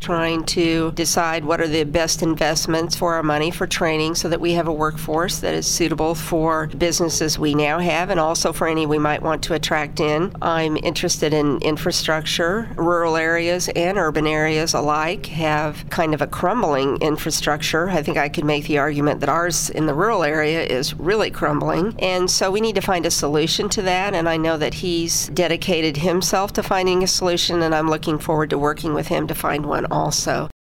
trying to decide what are the best investments for our money for training so that we have a workforce that is suitable for businesses we now have and also for any we might want to attract in. I'm interested in infrastructure. Rural areas and urban areas alike have kind of a crumbling infrastructure. I think I could make the argument that ours in the rural area is really crumbling. And so we need to find a solution to that. And I know that he's dedicated himself to finding a solution, and I'm looking forward to working with him to find one also.